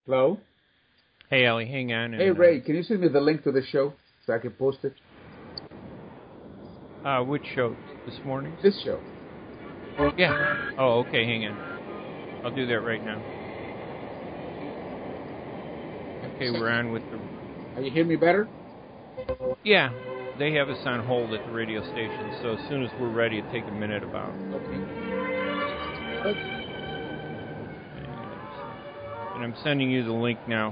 Hello? Hey, Ellie, hang on. Hey, Ray, can you send me the link to the show so I can post it? Which show? This morning? This show. Yeah. Oh, okay, hang on. I'll do that right now. Okay, we're on with the... Are you hearing me better? Yeah, they have us on hold at the radio station, so as soon as we're ready, it'll take a minute about. Okay. And I'm sending you the link now.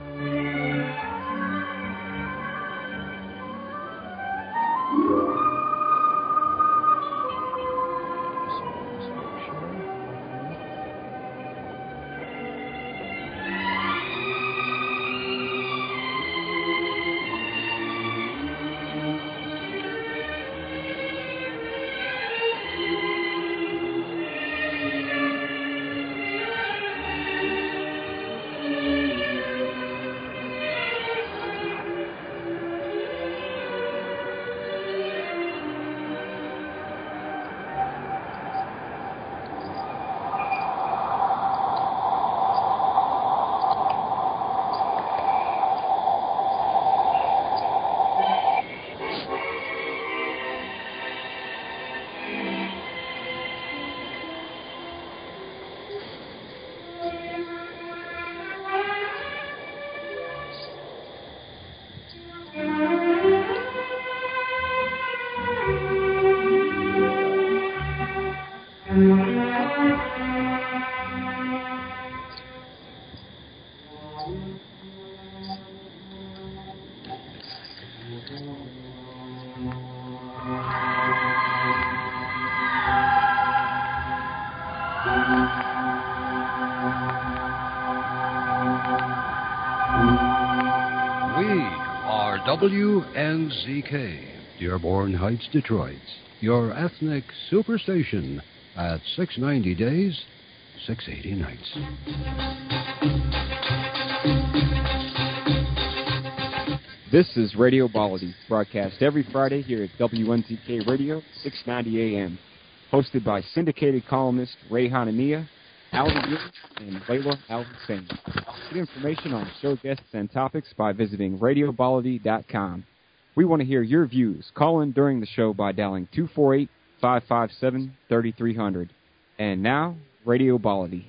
WNZK, Dearborn Heights, Detroit, your ethnic superstation at 690 days, 680 nights. This is Radio Baladi, broadcast every Friday here at WNZK Radio, 690 AM. Hosted by syndicated columnist Ray Hanania, Ali Yunus, and Layla Al-Hussein. Get information on show guests and topics by visiting radiobaladi.com. We want to hear your views. Call in during the show by dialing 248-557-3300. And now, Radio Baladi.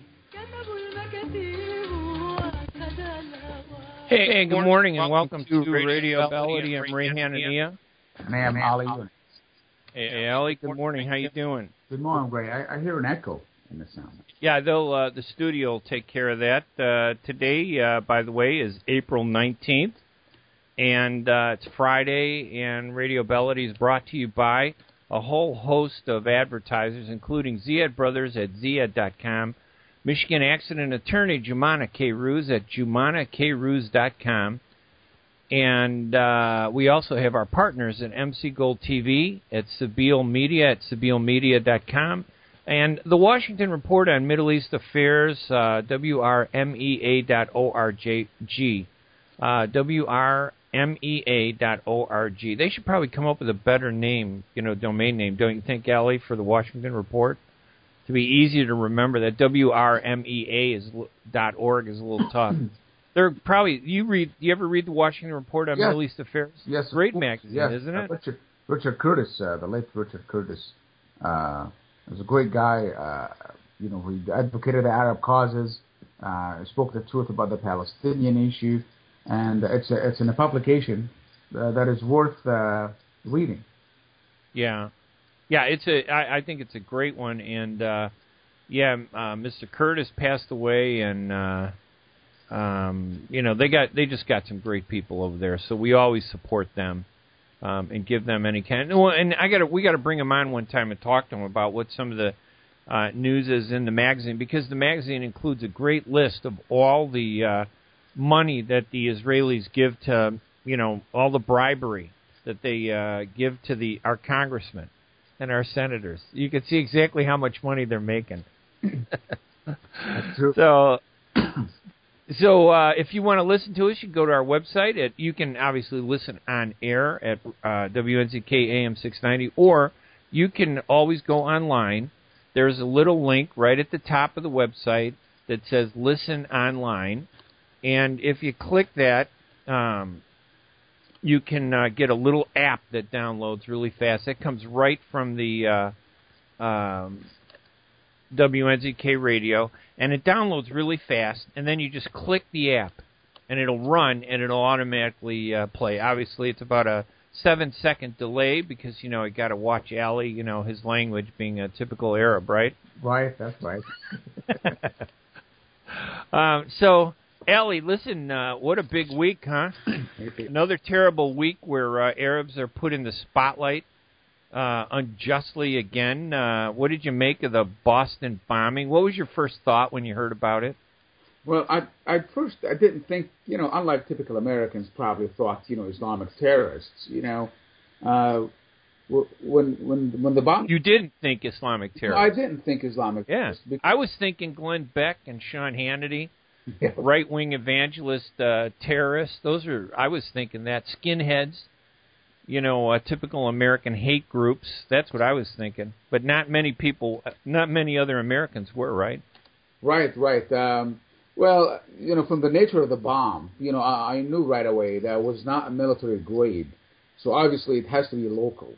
Hey, good morning and welcome to Radio Baladi. I'm Ray Hanania. And I'm Ali Yunus. Hey, Ali, good morning. How you doing? Good morning, Ray. I hear an echo in the sound. Yeah, the studio will take care of that. Today, by the way, is April 19th, and it's Friday, and Radio Baladi is brought to you by a whole host of advertisers, including Ziad Brothers at Ziad.com, Michigan Accident Attorney Jumana K. Ruse at JumanaKRuse.com, and we also have our partners at MC Gold TV, at Sabeel Media at SabeelMedia.com, and the Washington Report on Middle East Affairs, WRMEA.org. WRMEA.org. They should probably come up with a better name, domain name, don't you think, Allie, for the Washington Report? To be easier to remember, that WRMEA.org is a little tough. They're probably, you ever read the Washington Report on Middle East Affairs? Yes. Great magazine, isn't it? Richard Curtis, the late Richard Curtis, was a great guy. He advocated the Arab causes, spoke the truth about the Palestinian issue, and it's a publication that is worth reading. Yeah, I think it's a great one, and Mr. Curtis passed away, and they just got some great people over there, so we always support them. And give them any kind. And we got to bring them on one time and talk to them about what some of the news is in the magazine, because the magazine includes a great list of all the money that the Israelis give to, all the bribery that they give to our congressmen and our senators. You can see exactly how much money they're making. That's true. So if you want to listen to us, you can go to our website. You can obviously listen on air at WNZK AM 690, or you can always go online. There's a little link right at the top of the website that says Listen Online, And if you click that, you can get a little app that downloads really fast. It comes right from the WNZK radio, and it downloads really fast, and then you just click the app, and it'll run, and it'll automatically play. Obviously, it's about a 7-second delay because, you got to watch Ali, his language being a typical Arab, right? Right, that's right. So, Ali, listen, what a big week, huh? Another terrible week where Arabs are put in the spotlight unjustly again. What did you make of the Boston bombing? What was your first thought when you heard about it? Well, at first I didn't think, unlike typical Americans probably thought, Islamic terrorists, when the bomb. You didn't think Islamic terrorists. No, I didn't think Islamic terrorists. Yeah, I was thinking Glenn Beck and Sean Hannity, right-wing evangelist terrorists. I was thinking that. Skinheads, typical American hate groups. That's what I was thinking. But not many other Americans were, right? Right. Well, from the nature of the bomb, I knew right away that it was not a military grade. So obviously it has to be local.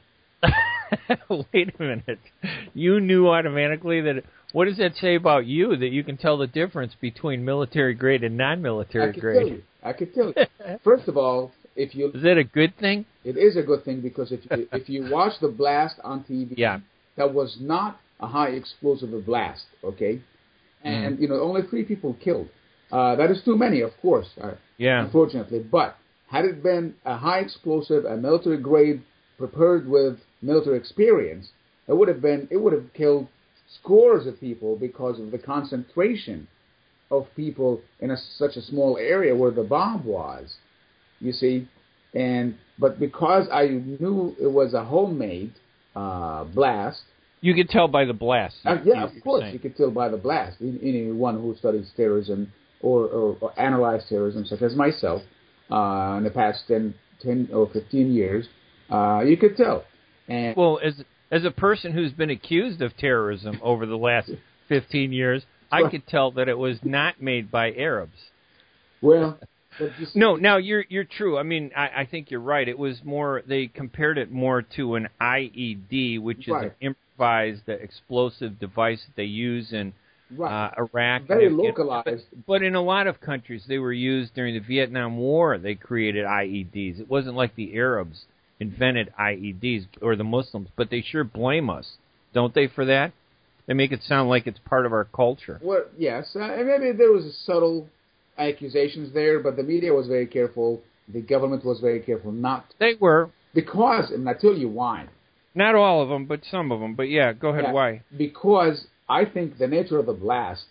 Wait a minute. You knew automatically that. What does that say about you, that you can tell the difference between military grade and non-military grade? I could tell you. First of all, is that a good thing? It is a good thing because if you watch the blast on TV, that was not a high explosive blast, okay? And only 3 people killed. That is too many, of course. Unfortunately, but had it been a high explosive, a military grade, prepared with military experience, it would have killed scores of people because of the concentration of people in such a small area where the bomb was. You see, but because I knew it was a homemade blast. You could tell by the blast. Of course, you could tell by the blast. Anyone who studies terrorism or analyzes terrorism, such as myself, in the past 10 or 15 years, you could tell. And well, as a person who's been accused of terrorism over the last 15 years, I could tell that it was not made by Arabs. Well, no, now you're true. I mean, I think you're right. It was more, they compared it more to an IED, which is an improvised explosive device that they use in Iraq. Very localized. But in a lot of countries, they were used during the Vietnam War. They created IEDs. It wasn't like the Arabs invented IEDs or the Muslims, but they sure blame us, don't they, for that? They make it sound like it's part of our culture. Well, yes. Maybe there was subtle accusations there, but the media was very careful. The government was very careful not. They were. Because, and I tell you why. Not all of them, but some of them. But yeah, go ahead. Why? Because I think the nature of the blast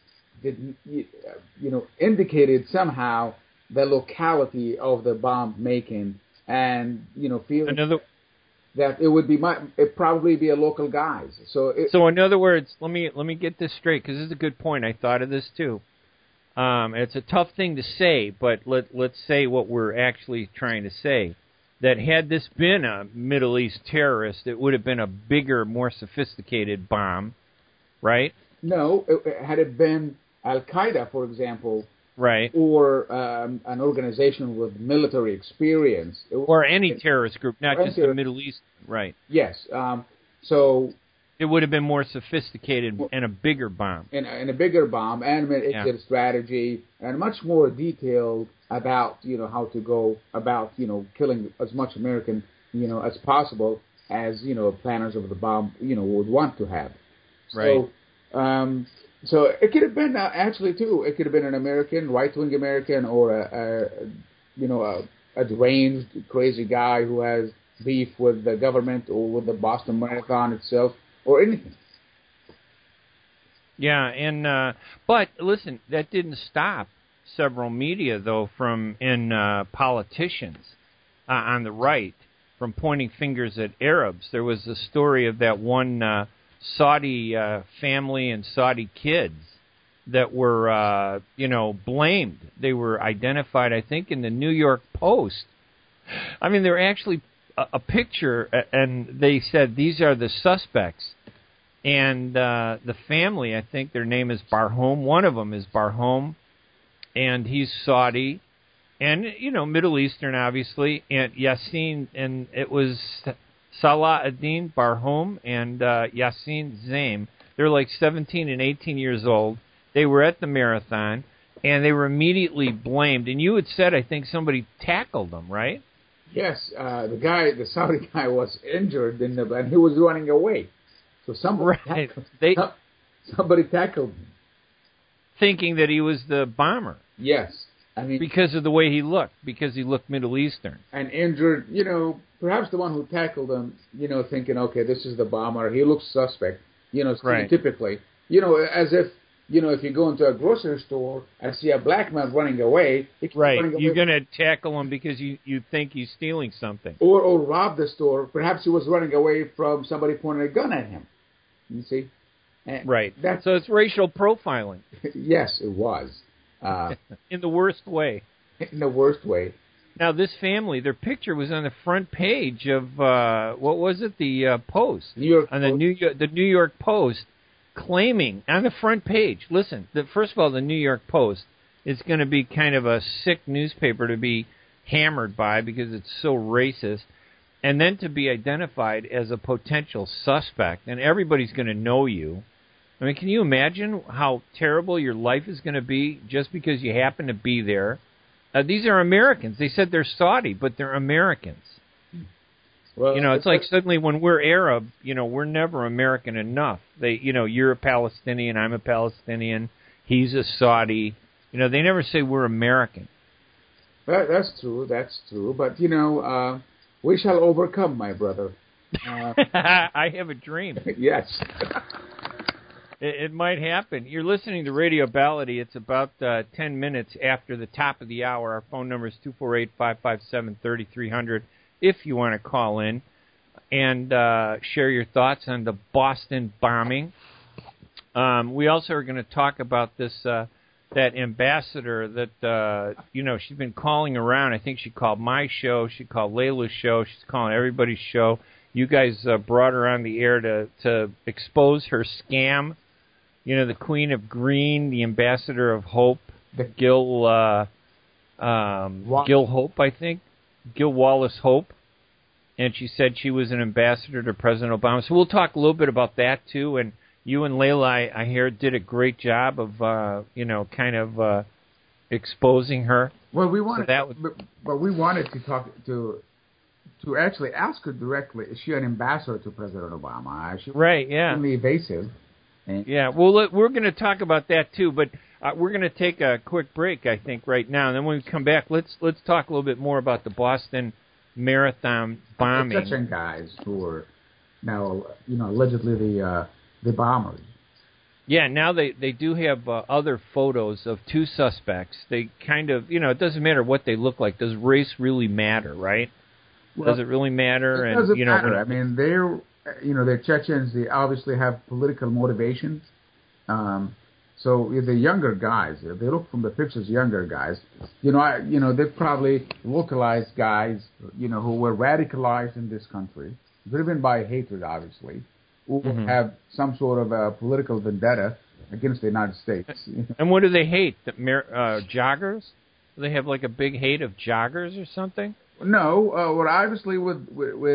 indicated somehow the locality of the bomb making, and feeling that it probably be a local guys. So in other words, let me get this straight, because this is a good point. I thought of this too. It's a tough thing to say, but let's say what we're actually trying to say. That had this been a Middle East terrorist, it would have been a bigger, more sophisticated bomb, right? No, had it been Al-Qaeda, for example, right, or an organization with military experience, or any terrorist group, not just the Middle East, right? Yes, so it would have been more sophisticated and a bigger bomb, and a bigger bomb, and exit strategy, and much more detailed about how to go about killing as much American as possible, as planners of the bomb would want to have. Right. So it could have been actually too. It could have been an American, right-wing American, or a deranged, crazy guy who has beef with the government or with the Boston Marathon itself, or anything. Yeah, and but listen, that didn't stop several media though and politicians on the right from pointing fingers at Arabs. There was a story of that one Saudi family and Saudi kids that were, blamed. They were identified, I think, in the New York Post. I mean, they're actually a picture, and they said these are the suspects. And the family, I think their name is Barhom. One of them is Barhom. and he's Saudi, and Middle Eastern, obviously, and Yassin, and it was Salah ad-Din Barhum and Yassin Zaim. They're like 17 and 18 years old. They were at the marathon, and they were immediately blamed. And you had said, I think, somebody tackled them, right? Yes, the Saudi guy was injured, and he was running away. So somebody tackled him. Thinking that he was the bomber. Yes. I mean, because of the way he looked, because he looked Middle Eastern. And injured, perhaps the one who tackled him, thinking, okay, this is the bomber. He looks suspect, stereotypically. As if, if you go into a grocery store and see a black man running away. You're going to tackle him because you think he's stealing something. Or rob the store. Perhaps he was running away from somebody pointing a gun at him. You see? And right. So it's racial profiling. Yes, it was. In the worst way. In the worst way. Now, this family, their picture was on the front page of, what was it, the Post. New York on Post. The New York Post, claiming, on the front page, listen, first of all, the New York Post is going to be kind of a sick newspaper to be hammered by because it's so racist, and then to be identified as a potential suspect, and everybody's going to know you. I mean, can you imagine how terrible your life is going to be just because you happen to be there? These are Americans. They said they're Saudi, but they're Americans. Well, it's like suddenly when we're Arab, we're never American enough. You're a Palestinian, I'm a Palestinian, he's a Saudi. They never say we're American. That's true. But, we shall overcome, my brother. I have a dream. Yes. It might happen. You're listening to Radio Ballady. It's about 10 minutes after the top of the hour. Our phone number is 248-557-3300 if you want to call in and share your thoughts on the Boston bombing. We also are going to talk about this that ambassador that, she's been calling around. I think she called my show. She called Layla's show. She's calling everybody's show. You guys brought her on the air to expose her scam. The Queen of Green, the Ambassador of Hope, Gil Hope, I think. Gil Wallace Hope. And she said she was an ambassador to President Obama. So we'll talk a little bit about that, too. And you and Layla, I hear, did a great job of, exposing her. Well, we wanted to talk to actually ask her directly, is she an ambassador to President Obama? She was extremely evasive. Well, we're going to talk about that too, but we're going to take a quick break, I think, right now, and then when we come back, let's talk a little bit more about the Boston Marathon bombing. The Chechen guys who were now, allegedly the bombers. Yeah, now they do have other photos of two suspects. They kind of, it doesn't matter what they look like. Does race really matter, right? Well, does it really matter? It doesn't matter. I mean, they're Chechens. They obviously have political motivations. So the younger guys, they look from the pictures, younger guys. They're probably localized guys. Who were radicalized in this country, driven by hatred, obviously, who have some sort of a political vendetta against the United States. And what do they hate? Joggers? Do they have like a big hate of joggers or something? No, well, obviously, with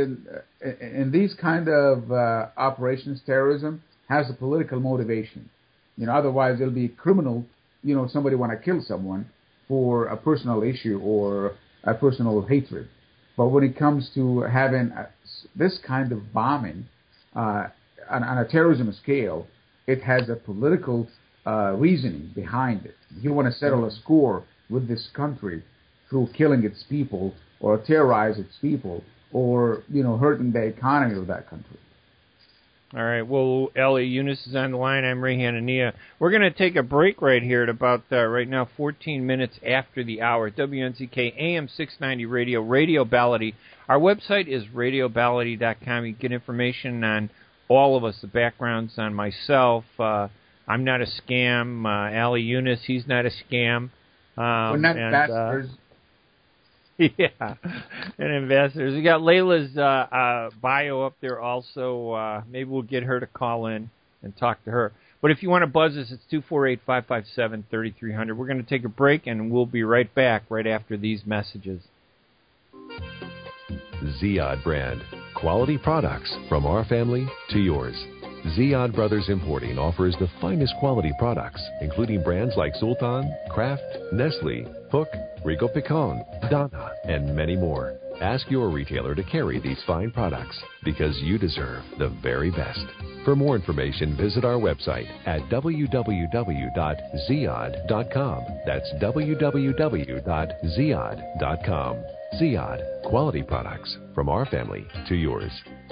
in these kind of operations, terrorism has a political motivation. Otherwise it'll be criminal. Somebody want to kill someone for a personal issue or a personal hatred. But when it comes to having this kind of bombing on a terrorism scale, it has a political reasoning behind it. You want to settle a score with this country through killing its people, or terrorize its people, or hurting the economy of that country. All right. Well, Ellie Eunice is on the line. I'm Ray Hanania. We're going to take a break right here at about right now 14 minutes after the hour. WNZK AM 690 Radio, Radio Ballady. Our website is radioballady.com. You get information on all of us, the backgrounds on myself. I'm not a scam. Allie Eunice, he's not a scam. We're not ambassadors. Yeah, and ambassadors. We got Layla's bio up there also. Maybe we'll get her to call in and talk to her. But if you want to buzz us, it's 248-557-3300. We're going to take a break, and we'll be right back right after these messages. Ziyad brand. Quality products from our family to yours. Ziyad Brothers Importing offers the finest quality products, including brands like Sultan, Kraft, Nestle, Hook, Rico Picon, Donna, and many more. Ask your retailer to carry these fine products because you deserve the very best. For more information, visit our website at www.ziyad.com. That's www.ziyad.com. Ziyad, quality products from our family to yours.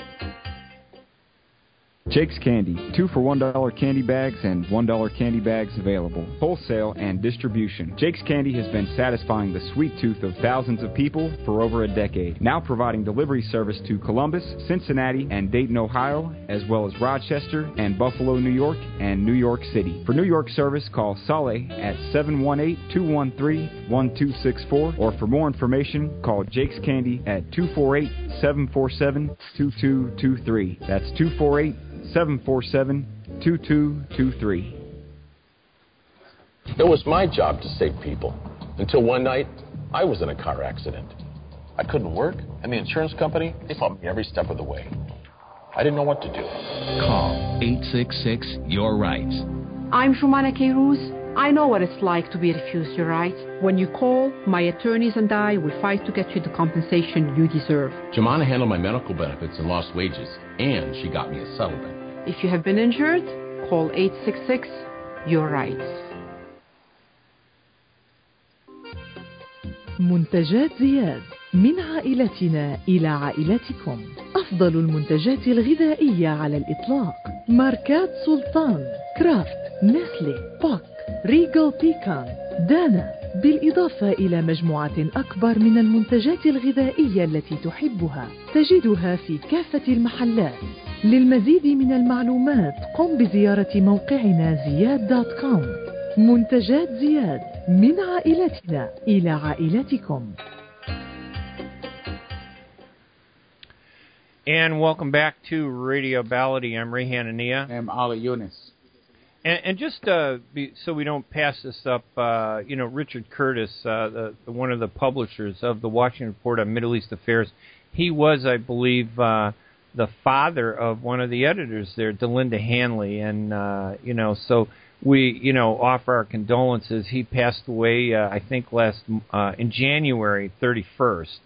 Jake's Candy, 2 for $1 candy bags and $1 candy bags available. Wholesale and distribution. Jake's Candy has been satisfying the sweet tooth of thousands of people for over a decade. Now providing delivery service to Columbus, Cincinnati, and Dayton, Ohio, as well as Rochester and Buffalo, New York, and New York City. For New York service, call Saleh at 718-213-1264, or for more information, call Jake's Candy at 248-747-2223. That's 248-747-2223. It was my job to save people. Until one night, I was in a car accident. I couldn't work, and the insurance company, they fought me every step of the way. I didn't know what to do. Call 866-YOUR-RIGHTS. I'm Shumana Kairouz. I know what it's like to be refused your rights. When you call, my attorneys and I will fight to get you the compensation you deserve. Jemana handled my medical benefits and lost wages, and she got me a settlement. If you have been injured, call 866-YOUR-RIGHTS. منتجات زياد، من عائلتنا إلى عائلتكم. أفضل المنتجات الغذائية على الإطلاق. ماركات سلطان، كرافت، نسلي، بوك، ريجل بيكان، دانا، بالإضافة إلى مجموعة أكبر من المنتجات الغذائية التي تحبها. تجدها في كافة المحلات. للمزيد من المعلومات قم بزيارة موقعنا زياد.com. منتجات زياد، من عائلتنا إلى عائلتكم. And welcome back to Radio Baladi. I'm Ray Hanania. I'm Ali Yunus. And just so we don't pass this up, Richard Curtis, one of the publishers of the Washington Report on Middle East Affairs, he was, I believe, the father of one of the editors there, Delinda Hanley, and so we offer our condolences. He passed away, I think, in January 31st,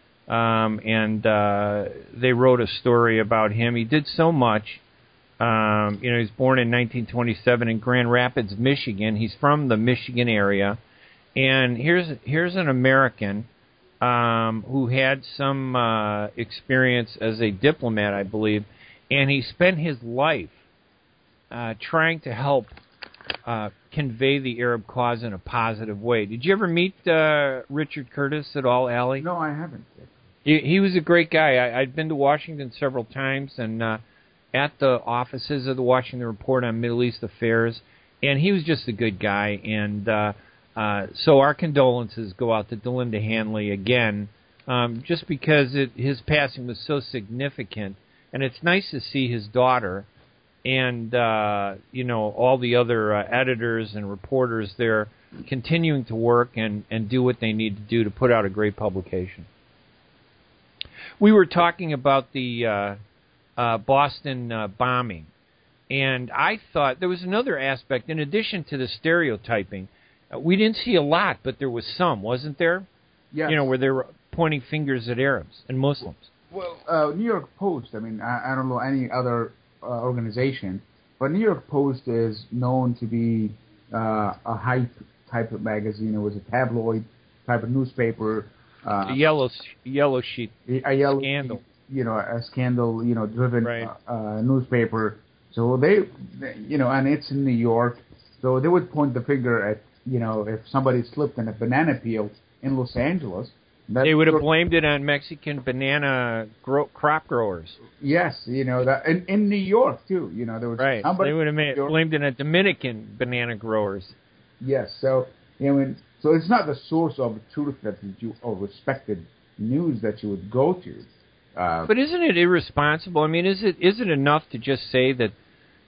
and they wrote a story about him. He did so much. He was born in 1927 in Grand Rapids, Michigan. He's from the Michigan area, and here's an American who had some experience as a diplomat, I believe, and he spent his life trying to help convey the Arab cause in a positive way. Did you ever meet Richard Curtis at all, Allie? No, I haven't. He was a great guy. I'd been to Washington several times, and at the offices of the Washington Report on Middle East Affairs, and he was just a good guy. And so our condolences go out to Delinda Hanley again, just because his passing was so significant. And it's nice to see his daughter and all the other editors and reporters there continuing to work and do what they need to do to put out a great publication. We were talking about the Boston bombing, and I thought there was another aspect in addition to the stereotyping. We didn't see a lot, but there was some, wasn't there? Yes. Where they were pointing fingers at Arabs and Muslims. Well, New York Post, I don't know any other organization, but New York Post is known to be a hype type of magazine. It was a tabloid type of newspaper. A yellow sheet. A yellow scandal. Sheet, a scandal, driven right. Newspaper. So they, and it's in New York. So they would point the finger at, if somebody slipped in a banana peel in Los Angeles. They would have blamed it on Mexican banana crop growers. Yes, that in New York too. There was right. They would have blamed it on Dominican banana growers. Yes, so so it's not the source of truth that you or respected news that you would go to. But isn't it irresponsible? Is it enough to just say that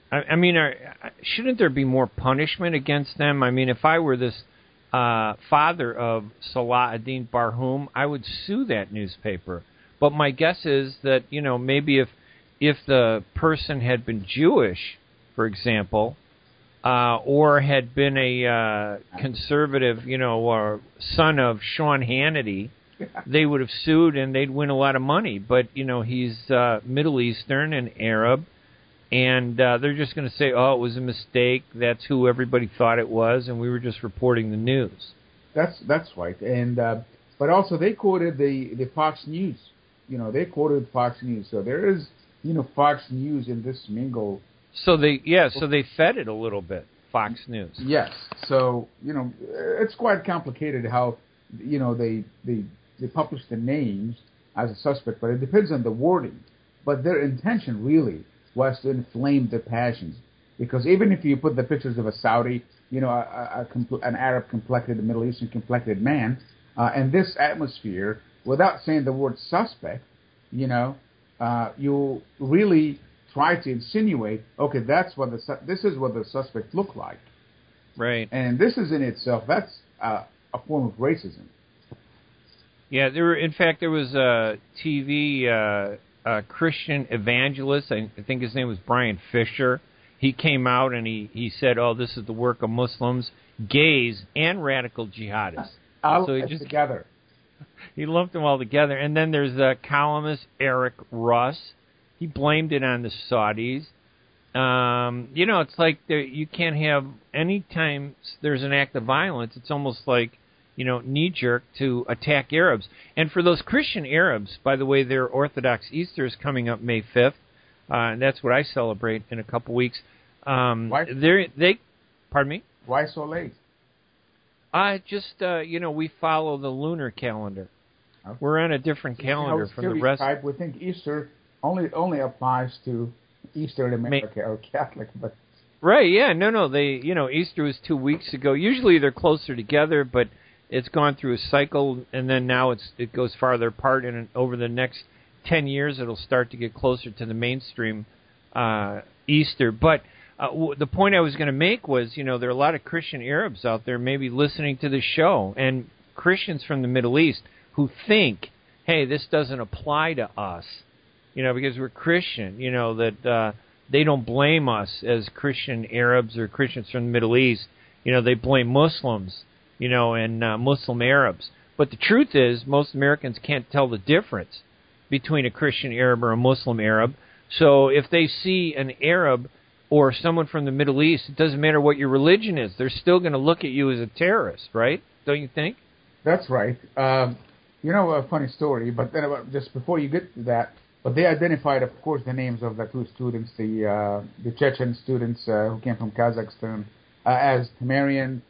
I mean, shouldn't there be more punishment against them? I mean, if I were this father of Salah ad-Din Barhum, I would sue that newspaper. But my guess is that, maybe if the person had been Jewish, for example, or had been a conservative, or son of Sean Hannity, they would have sued and they'd win a lot of money. But, he's Middle Eastern and Arab, and they're just going to say, oh, it was a mistake. That's who everybody thought it was, and we were just reporting the news. That's right. And but also they quoted the Fox News. They quoted Fox News. So there is, Fox News in this mingle. So they fed it a little bit, Fox News. Yes. So, it's quite complicated how, they publish the names as a suspect, but it depends on the wording. But their intention really was to inflame the passions. Because even if you put the pictures of a Saudi, an Arab-complected, a Middle Eastern-complected man, in this atmosphere, without saying the word suspect, you really try to insinuate, okay, this is what the suspect looked like. Right. And this is in itself, that's a form of racism. Yeah, there was a TV Christian evangelist, I think his name was Brian Fisher. He came out and he said, oh, this is the work of Muslims, gays, and radical jihadists. Together. He lumped them all together. And then there's the columnist Eric Russ. He blamed it on the Saudis. It's like you can't have, any time there's an act of violence, it's almost like, knee-jerk to attack Arabs. And for those Christian Arabs, by the way, their Orthodox Easter is coming up May 5th. And that's what I celebrate in a couple weeks. Pardon me? Why so late? We follow the lunar calendar. Okay. We're on a different calendar from the rest. We think Easter only applies to Eastern America or Catholic, but right, yeah, no, Easter was 2 weeks ago. Usually they're closer together, but it's gone through a cycle, and then now it goes farther apart, and over the next 10 years it'll start to get closer to the mainstream Easter. But the point I was going to make was, there are a lot of Christian Arabs out there maybe listening to the show, and Christians from the Middle East who think, hey, this doesn't apply to us, because we're Christian, that they don't blame us as Christian Arabs or Christians from the Middle East. They blame Muslims, and Muslim Arabs. But the truth is, most Americans can't tell the difference between a Christian Arab or a Muslim Arab. So if they see an Arab or someone from the Middle East, it doesn't matter what your religion is. They're still going to look at you as a terrorist, right? Don't you think? That's right. A funny story, but then just before you get to that, but they identified, of course, the names of the two students, the Chechen students who came from Kazakhstan, as Tamarian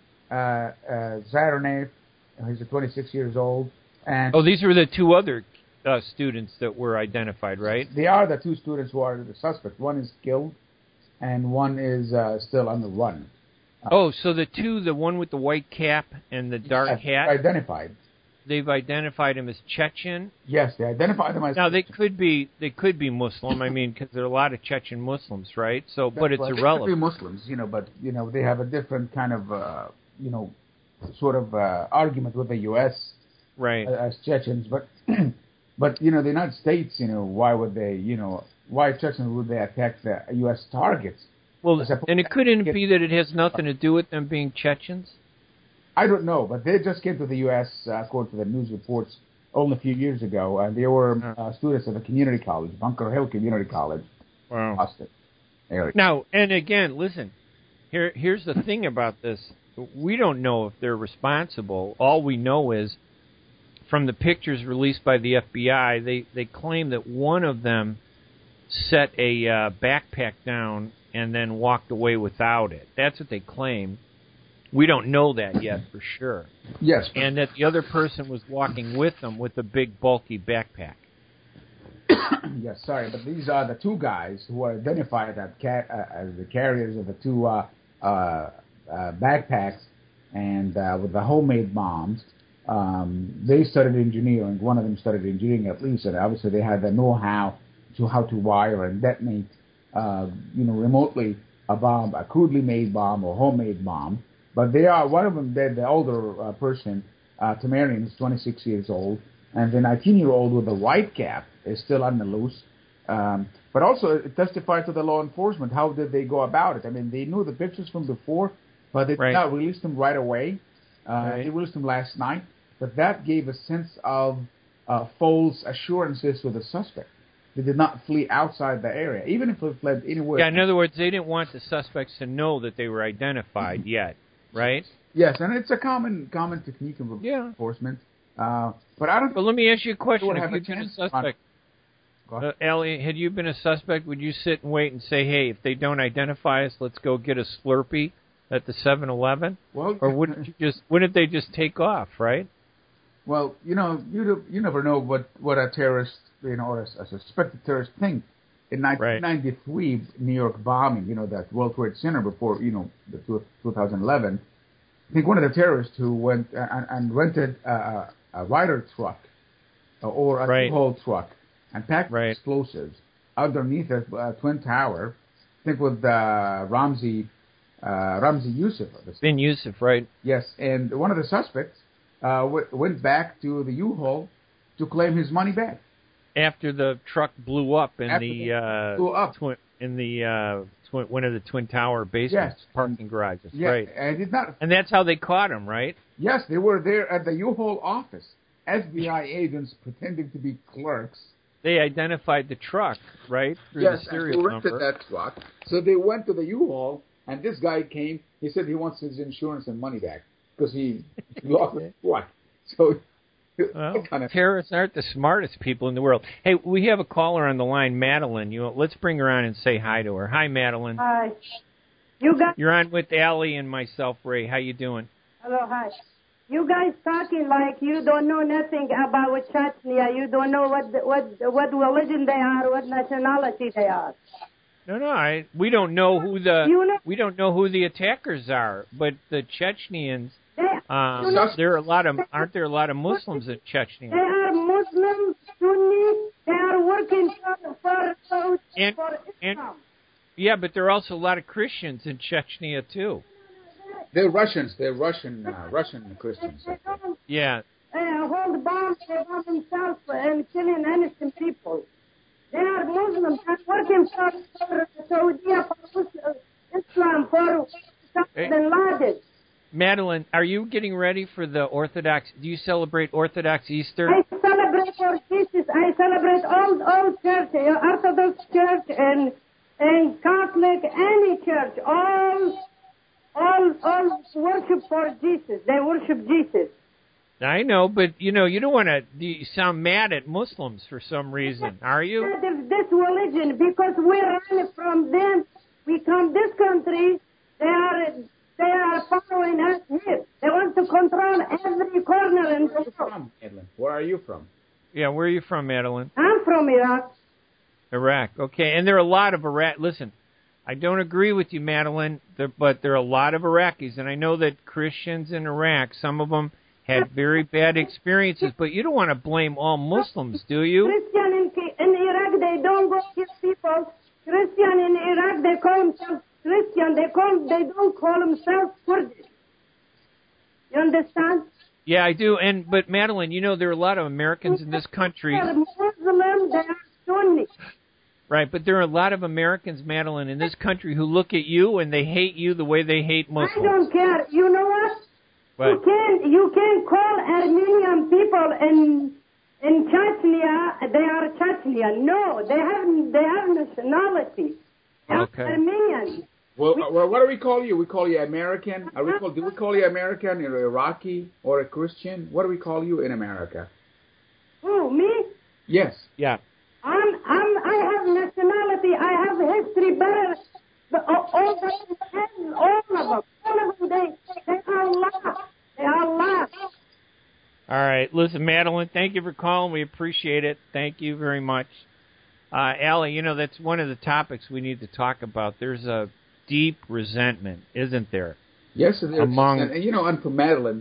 Zarenev, he's 26 years old. And these were the two other students that were identified, right? They are the two students who are the suspect. One is killed, and one is still on the run. So the one with the white cap and the dark hat, identified. They've identified him as Chechen. Yes, they identified him as. Now they could be Muslim. I mean, because there are a lot of Chechen Muslims, right? So, but it's irrelevant. They could be Muslims, but they have a different kind of sort of argument with the U.S. right as Chechens, but the United States, why would they, why Chechens would they attack the U.S. targets? Well, and it couldn't be that it has nothing to do with them being Chechens. I don't know, but they just came to the U.S. According to the news reports only a few years ago, and they were students at a community college, Bunker Hill Community College, Austin area. Now, and again, listen, here's the thing about this. We don't know if they're responsible. All we know is from the pictures released by the FBI, they claim that one of them set a backpack down and then walked away without it. That's what they claim. We don't know that yet for sure. Yes. And that the other person was walking with them with a big, bulky backpack. Yes, sorry, but these are the two guys who are identified as the carriers of the two backpacks and with the homemade bombs. They studied engineering. One of them studied engineering at least, and obviously they had the know-how to how to wire and detonate, remotely a bomb, a crudely made bomb or homemade bomb. But they are, one of them, the older person, Tamarian, is 26 years old, and the 19-year-old with the white cap is still on the loose. But also, it testified to the law enforcement. How did they go about it? I mean, they knew the pictures from before, but they did not release them right away. They released them last night, but that gave a sense of false assurances to the suspect. They did not flee outside the area, even if they fled anywhere. Yeah, in other words, they didn't want the suspects to know that they were identified yet, right? Yes, and it's a common technique of enforcement. But I don't. But let me ask you a question: If you've been a suspect, Ellie, had you been a suspect, would you sit and wait and say, "Hey, if they don't identify us, let's go get a Slurpee at the 7-Eleven"? Well, or wouldn't they just take off, right? Well, you never know what a terrorist, or a suspected terrorist think. In 1993 New York bombing, that World Trade Center before, the 2011. I think one of the terrorists who went and rented a Ryder truck or a U-Haul truck and packed explosives underneath a twin tower. I think with Ramzi Youssef. Bin Youssef, right? Yes, and one of the suspects went back to the U-Haul to claim his money back after the truck blew up in one of the twin tower basements, parking garages. Yeah, right? And that's how they caught him, right? Yes, they were there at the U-Haul office. FBI agents pretending to be clerks. They identified the truck, right? Through the serial number. Yes, they rented that truck. So they went to the U-Haul, and this guy came. He said he wants his insurance and money back because he lost his truck. So, terrorists aren't the smartest people in the world. Hey, we have a caller on the line, Madeline. Let's bring her on and say hi to her. Hi, Madeline. Hi. You're on with Allie and myself, Ray. How you doing? Hello, hi. You guys talking like you don't know nothing about Chechnya. You don't know what religion they are, what nationality they are. No, we don't know who the attackers are, but the Chechnyans. Aren't there a lot of Muslims in Chechnya? They are Muslims, Sunni. They are working for Islam. Yeah, but there are also a lot of Christians in Chechnya too. They're Russians. They're Russian Christians. Yeah. They hold bombs. They bomb themselves and killing innocent people. They are Muslims. They're working for Saudi, for Islam, for bin Laden. Madeline, are you getting ready for the Orthodox? Do you celebrate Orthodox Easter? I celebrate for Jesus. I celebrate all church, Orthodox church and Catholic, any church. All worship for Jesus. They worship Jesus. I know, but you don't want to sound mad at Muslims for some reason, are you? This religion, because we run from them. We come this country. They are following us here. They want to control every corner in the world. Where are you from? Yeah, where are you from, Madeline? I'm from Iraq. Iraq, okay. And there are a lot of Iraq. Listen, I don't agree with you, Madeline, but there are a lot of Iraqis, and I know that Christians in Iraq, some of them had very bad experiences, but you don't want to blame all Muslims, do you? Christian in Iraq, they don't go kill people. Christian in Iraq, they call themselves Christian. They don't call themselves Kurdish. You understand? Yeah, I do. But Madeline, there are a lot of Americans in this country. They are Muslim, they are Sunni. Right, but there are a lot of Americans, Madeline, in this country who look at you and they hate you the way they hate Muslims. I don't care. You know what? You can call Armenian people in Chechnya. They are Chechnya. No, they have nationality. Okay. Armenian. Well, what do we call you? We call you American. Do we call you American or Iraqi or a Christian? What do we call you in America? Who, me? Yes. Yeah. I have nationality. I have history better. All of them. They are Allah. They are Allah. All right. Listen, Madeline, thank you for calling. We appreciate it. Thank you very much. Allie, that's one of the topics we need to talk about. There's a deep resentment, isn't there? Yes, it is. And for Madeline,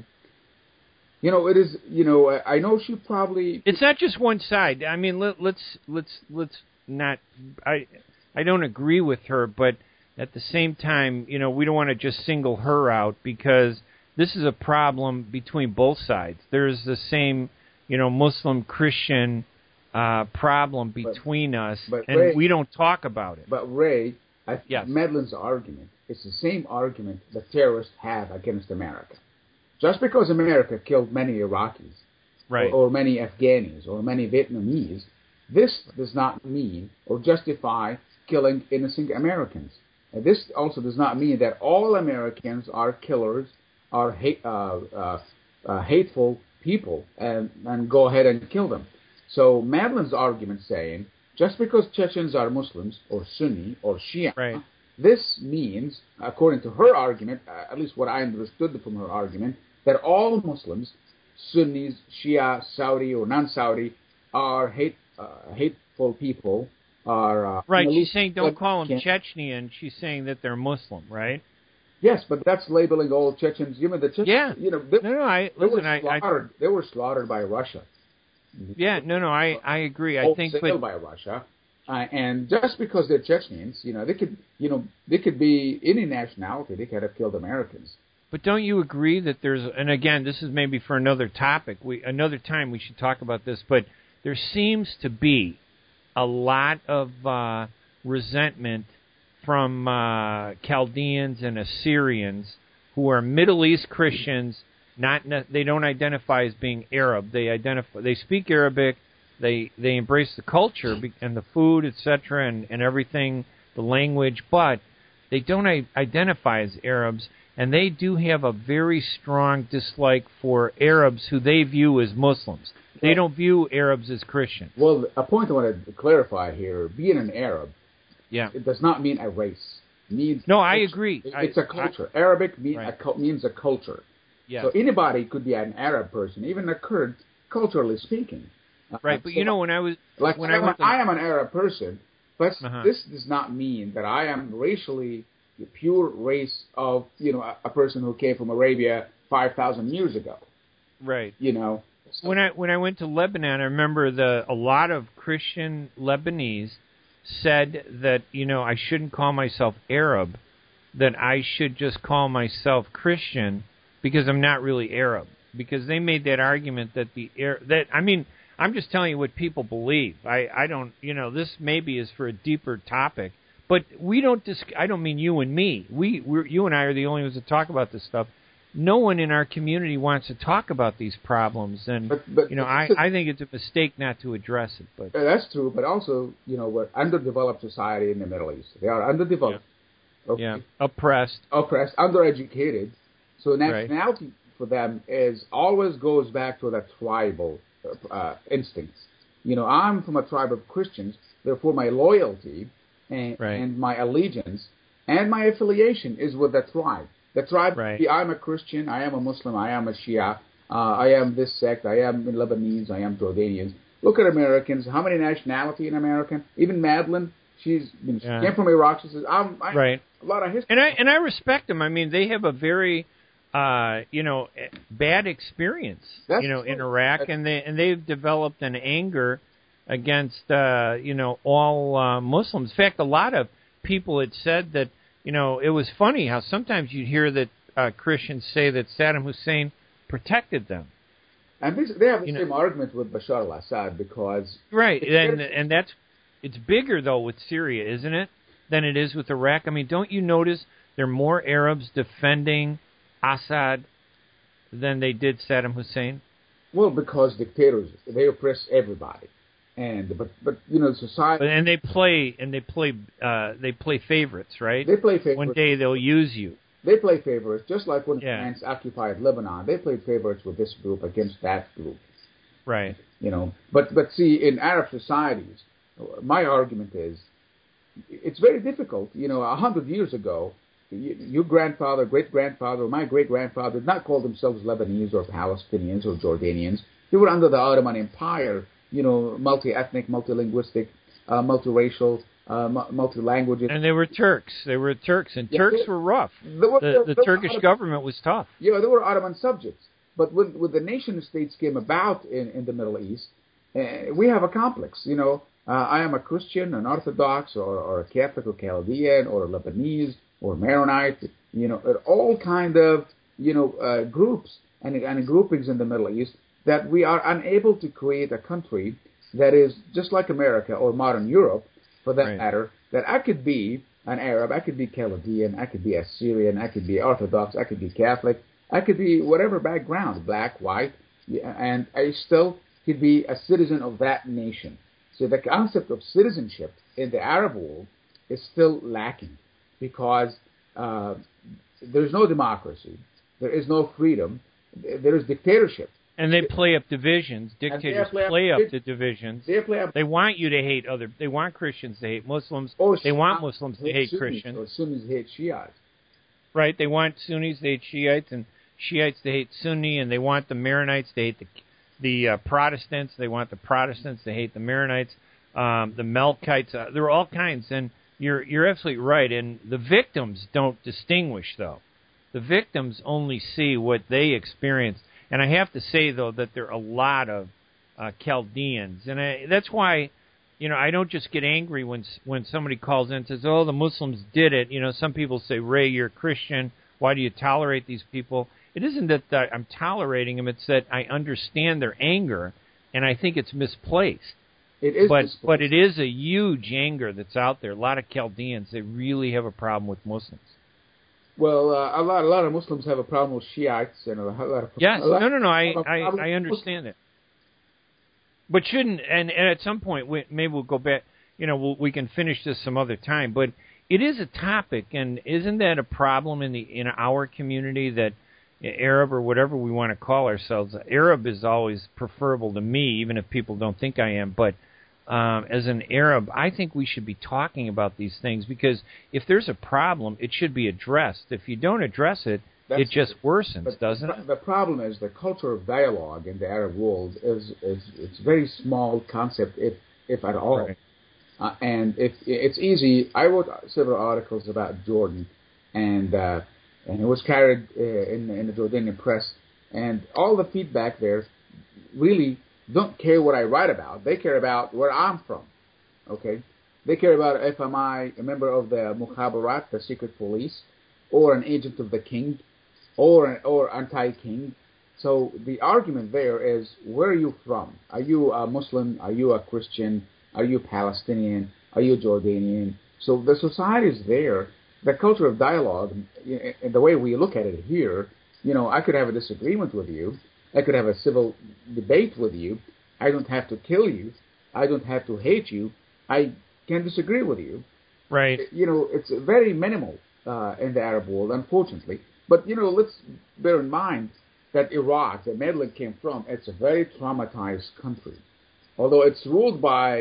it is. I know she probably. It's not just one side. I mean, let's not. I don't agree with her, but at the same time, we don't want to just single her out because this is a problem between both sides. There's the same, Muslim-Christian problem between us, and Ray, we don't talk about it. But Ray, yes. Madeline's argument is the same argument that terrorists have against America. Just because America killed many Iraqis, right, or many Afghanis, or many Vietnamese, this does not mean or justify killing innocent Americans. And this also does not mean that all Americans are killers, are hateful people, and go ahead and kill them. So Madeline's argument saying, just because Chechens are Muslims, or Sunni, or Shia, right, this means, according to her argument, at least what I understood from her argument, that all Muslims, Sunnis, Shia, Saudi, or non-Saudi, are hateful people. Right, she's saying don't call them Chechenian. She's saying that they're Muslim, right? Yes, but that's labeling all Chechens. The Chechens, yeah. They were slaughtered by Russia. Yeah, I agree. I think by Russia, and just because they're Chechens, they could be any nationality. They could have killed Americans. But don't you agree that there's, and again, this is maybe for another topic. Another time we should talk about this. But there seems to be a lot of resentment from Chaldeans and Assyrians who are Middle East Christians. They don't identify as being Arab. They speak Arabic. They embrace the culture and the food, etc., and everything, the language, but they don't identify as Arabs, and they do have a very strong dislike for Arabs who they view as Muslims. They don't view Arabs as Christians. Well, a point I want to clarify here: being an Arab, it does not mean a race. I agree. It's a culture. Arabic means a culture. Yes. So anybody could be an Arab person, even a Kurd, culturally speaking. Right, but when I was... I am an Arab person, but this does not mean that I am racially the pure race of, a person who came from Arabia 5,000 years ago. Right. So, when I went to Lebanon, I remember a lot of Christian Lebanese said that, I shouldn't call myself Arab, that I should just call myself Christian, because I'm not really Arab. Because they made that argument that I'm just telling you what people believe. I don't, this maybe is for a deeper topic, but we don't. I don't mean you and me. You and I are the only ones that talk about this stuff. No one in our community wants to talk about these problems, and I think it's a mistake not to address it. But that's true. But also, we're underdeveloped society in the Middle East. They are underdeveloped. Yeah. Okay. Oppressed, undereducated. So nationality for them always goes back to that tribal instincts. I'm from a tribe of Christians, therefore my loyalty and my allegiance and my affiliation is with the tribe. The tribe, I'm a Christian, I am a Muslim, I am a Shia, I am this sect, I am Lebanese, I am Jordanians. Look at Americans. How many nationality in America? Even Madeline, she came from Iraq. She says, a lot of history. And I respect them. I mean, they have a very bad experience, in Iraq, and they've developed an anger against, all Muslims. In fact, a lot of people had said that, it was funny how sometimes you'd hear that Christians say that Saddam Hussein protected them. And they have the same argument with Bashar al-Assad because... Right, and it's bigger, though, with Syria, isn't it, than it is with Iraq? I mean, don't you notice there are more Arabs defending Assad than they did Saddam Hussein? Well, because dictators, they oppress everybody, but society. And they play favorites, right? They play favorites. One day they'll use you. They play favorites, just like when France occupied Lebanon. They played favorites with this group against that group. Right. But see, in Arab societies, my argument is, it's very difficult. 100 years ago, your grandfather, great-grandfather, or my great-grandfather did not call themselves Lebanese or Palestinians or Jordanians. They were under the Ottoman Empire, multi-ethnic, multilinguistic, multiracial, multi-languages. And they were Turks. And Turks were rough. The Turkish government was tough. Yeah, they were Ottoman subjects. But when the nation-states came about in the Middle East, we have a complex. I am a Christian, an Orthodox, or a Catholic, or Chaldean, or a Lebanese, or Maronite. All kind of groups and groupings in the Middle East, that we are unable to create a country that is just like America or modern Europe, for that matter. That I could be an Arab, I could be Chaldean, I could be Assyrian, I could be Orthodox, I could be Catholic, I could be whatever background, black, white, and I still could be a citizen of that nation. So the concept of citizenship in the Arab world is still lacking, because there's no democracy, there is no freedom, there is dictatorship. And they play up divisions. Dictators play up the divisions. They want you to hate They want Christians to hate Muslims. They want Muslims to hate Christians. Or Sunnis hate Shiites. Right. They want Sunnis to hate Shiites, and Shiites to hate Sunni, and they want the Maronites to hate the Protestants. They want the Protestants to hate the Maronites, the Melkites. There are all kinds, and you're absolutely right. And the victims don't distinguish, though. The victims only see what they experienced. And I have to say, though, that there are a lot of Chaldeans. And that's why, I don't just get angry when somebody calls in and says, oh, the Muslims did it. Some people say, Ray, you're a Christian. Why do you tolerate these people? It isn't that I'm tolerating them. It's that I understand their anger, and I think it's misplaced. It is misplaced. But it is a huge anger that's out there. A lot of Chaldeans, they really have a problem with Muslims. Well, a lot of Muslims have a problem with Shiites, and a lot of yes, I understand that. But shouldn't and at some point maybe we'll go back. We can finish this some other time. But it is a topic, and isn't that a problem in our community that Arab or whatever we want to call ourselves? Arab is always preferable to me, even if people don't think I am. But as an Arab, I think we should be talking about these things, because if there's a problem, it should be addressed. If you don't address it, it just worsens, doesn't it? The problem is the culture of dialogue in the Arab world is it's a very small concept, if at all. Right. And it's easy. I wrote several articles about Jordan, and it was carried in the Jordanian press, and all the feedback there really don't care what I write about. They care about where I'm from. Okay? They care about if am I a member of the Mukhabarat, the secret police, or an agent of the king, or anti-king. So the argument there is, where are you from? Are you a Muslim? Are you a Christian? Are you Palestinian? Are you Jordanian? So the society is there. The culture of dialogue, and the way we look at it here, I could have a disagreement with you. I could have a civil debate with you. I don't have to kill you. I don't have to hate you. I can disagree with you. Right. It's very minimal in the Arab world, unfortunately. But, let's bear in mind that Iraq, that Madeline came from, it's a very traumatized country. Although it's ruled by,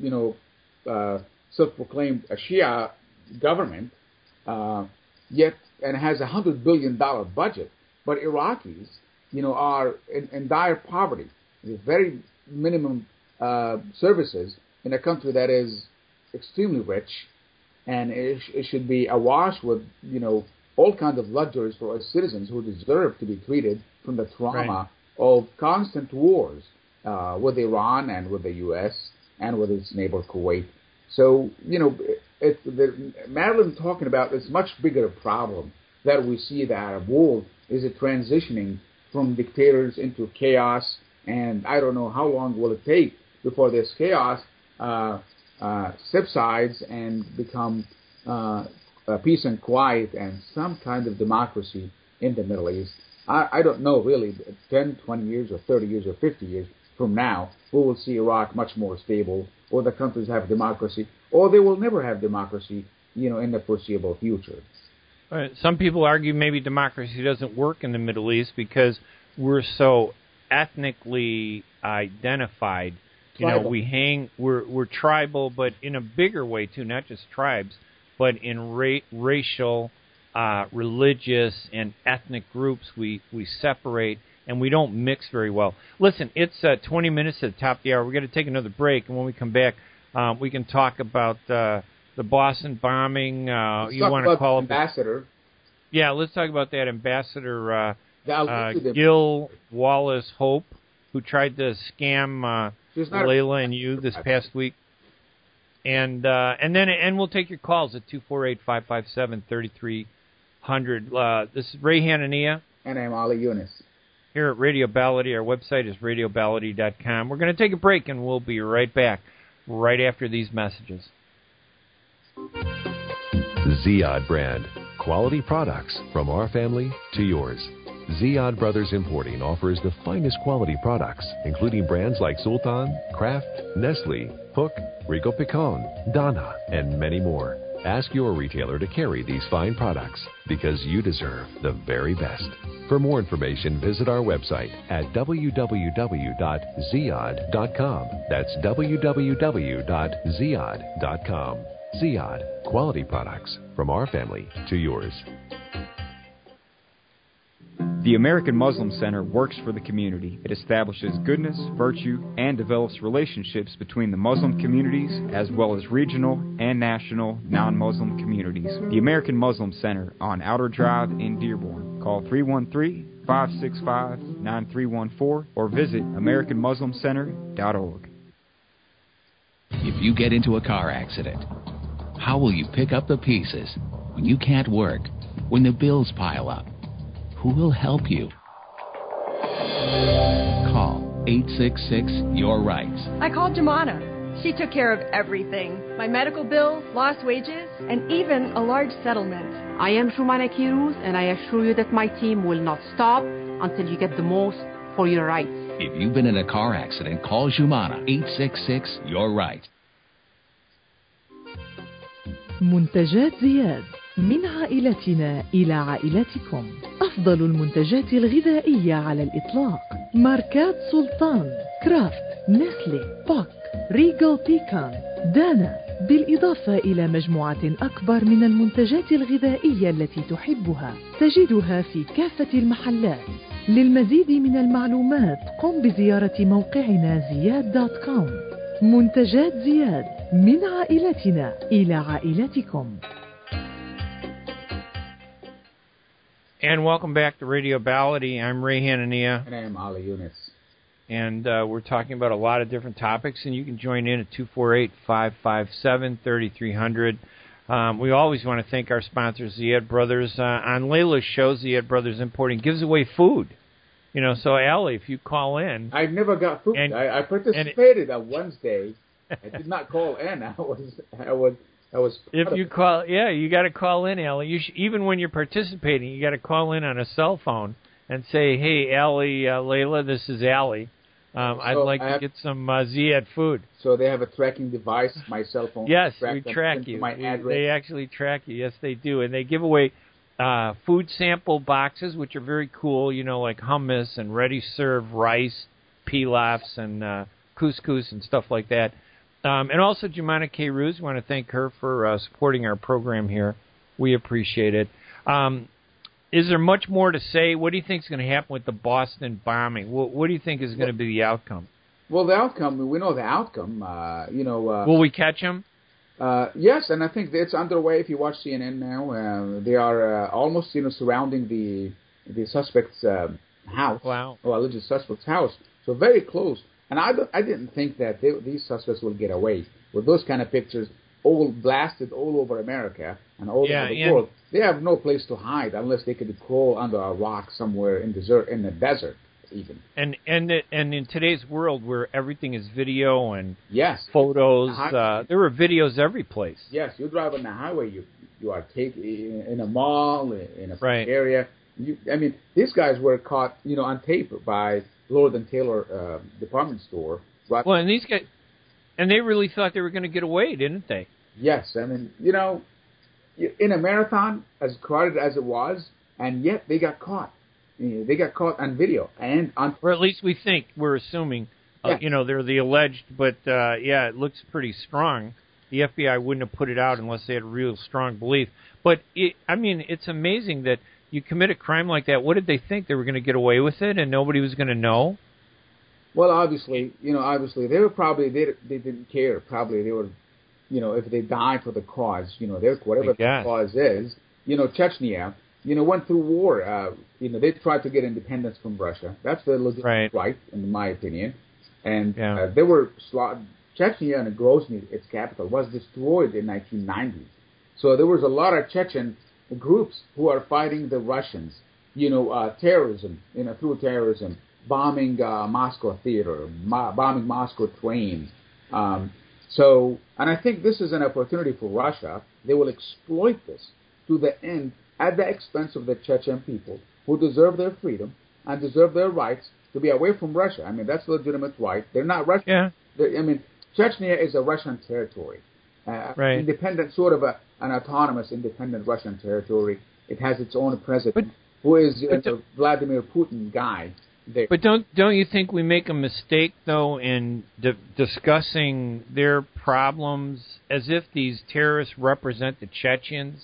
self-proclaimed Shia government, yet, and has $100 billion budget. But Iraqis, are in dire poverty. With very minimum services in a country that is extremely rich, and it should be awash with, all kinds of luxuries for its citizens who deserve to be treated from the trauma of constant wars with Iran and with the U.S. and with its neighbor Kuwait. So, Madeline talking about this much bigger problem that we see in the Arab world is it transitioning from dictators into chaos, and I don't know how long will it take before this chaos subsides and become peace and quiet and some kind of democracy in the Middle East. I don't know really, 10, 20 years or 30 years or 50 years from now, we will see Iraq much more stable, or the countries have democracy, or they will never have democracy, in the foreseeable future. Some people argue maybe democracy doesn't work in the Middle East because we're so ethnically identified. Tribal. We're tribal, but in a bigger way too, not just tribes, but in racial, religious, and ethnic groups we separate, and we don't mix very well. Listen, it's 20 minutes at the top of the hour. We're going to take another break, and when we come back, we can talk about the Boston bombing. You want to call it Ambassador? Yeah, let's talk about that Ambassador Gil Wallace Hope, who tried to scam Layla and you this past week. And we'll take your calls at 248-557-3300. This is Ray Hanania. And I'm Ali Yunus. Here at Radio Ballady. Our website is radioballady.com. We're going to take a break, and we'll be right back right after these messages. Ziyad brand. Quality products from our family to yours. Ziyad Brothers Importing offers the finest quality products, including brands like Sultan, Kraft, Nestle, Hook, Rico Picon, Donna, and many more. Ask your retailer to carry these fine products because you deserve the very best. For more information, visit our website at www.ziyad.com. That's www.ziyad.com. Ziyad, quality products from our family to yours. The American Muslim Center works for the community. It establishes goodness, virtue, and develops relationships between the Muslim communities as well as regional and national non-Muslim communities. The American Muslim Center on Outer Drive in Dearborn. Call 313-565-9314 or visit AmericanMuslimCenter.org. If you get into a car accident, how will you pick up the pieces when you can't work, when the bills pile up? Who will help you? Call 866-YOUR-RIGHTS. I called Jumana. She took care of everything. My medical bill, lost wages, and even a large settlement. I am Jumana Kiruz, and I assure you that my team will not stop until you get the most for your rights. If you've been in a car accident, call Jumana. 866-YOUR-RIGHTS. منتجات زياد، من عائلتنا إلى عائلتكم. أفضل المنتجات الغذائية على الإطلاق. ماركات سلطان، كرافت، نسلي، بوك، ريجل بيكان، دانا، بالإضافة إلى مجموعة أكبر من المنتجات الغذائية التي تحبها. تجدها في كافة المحلات. للمزيد من المعلومات قم بزيارة موقعنا زياد.com. منتجات زياد، من عائلتنا إلى عائلتكم. And welcome back to Radio Ballady. I'm Ray Hanania. And I'm Ali Yunus. And we're talking about a lot of different topics, and you can join in at 248-557-3300. We always want to thank our sponsors, Ziyad Brothers. On Layla's show, Ziyad Brothers Importing gives away food. You know, so Ali, if you call in, I've never got food. I participated on Wednesday. I did not call in. I was. If you call, you got to call in, Ali. You even when you're participating, you got to call in on a cell phone and say, "Hey, Ali, Layla, this is Ali. I'd like to get some Ziyad food." So they have a tracking device, my cell phone. Yes, we track you. My address. They actually track you. Yes, they do, and they give away food sample boxes, which are very cool. You know, like hummus and ready-serve rice, pilafs, and couscous and stuff like that. And also Jumana Kiruz, we want to thank her for supporting our program here. We appreciate it. Is there much more to say? What do you think is going to happen with the Boston bombing? What do you think is going to be the outcome? Well, the outcome, we know the outcome. Will we catch him? Yes, and I think it's underway. If you watch CNN now, they are almost, surrounding the suspect's house. Wow. Or alleged suspect's house. So very close. And I didn't think that these suspects will get away with those kind of pictures, all blasted all over America and all over the world. They have no place to hide unless they could crawl under a rock somewhere in the desert, even. And in today's world where everything is video and photos, there were videos every place. Yes, you drive on the highway, you are taken in a mall, in a area. These guys were caught, on tape by Lord and Taylor department store. Right? Well, and these guys, and they really thought they were going to get away, didn't they? Yes, in a marathon, as crowded as it was, and yet they got caught. They got caught on video, or at least we're assuming. They're the alleged, but it looks pretty strong. The FBI wouldn't have put it out unless they had a real strong belief. But it's amazing that you commit a crime like that. What did they think? They were going to get away with it and nobody was going to know? Well, obviously they were probably, they didn't care. Probably they were, if they died for the cause, whatever the cause is, Chechnya, went through war. They tried to get independence from Russia. That's the legitimate right, in my opinion. And they were Chechnya and Grozny, its capital, was destroyed in 1990s. So there was a lot of Chechen groups who are fighting the Russians, terrorism, through terrorism, bombing Moscow theater, bombing Moscow trains. And I think this is an opportunity for Russia. They will exploit this to the end at the expense of the Chechen people who deserve their freedom and deserve their rights to be away from Russia. I mean, that's a legitimate right. They're not Russian. Yeah. Chechnya is a Russian territory. Right. Independent, sort of an autonomous, independent Russian territory. It has its own president, who is a Vladimir Putin guy. There. But don't you think we make a mistake, though, in discussing their problems as if these terrorists represent the Chechens?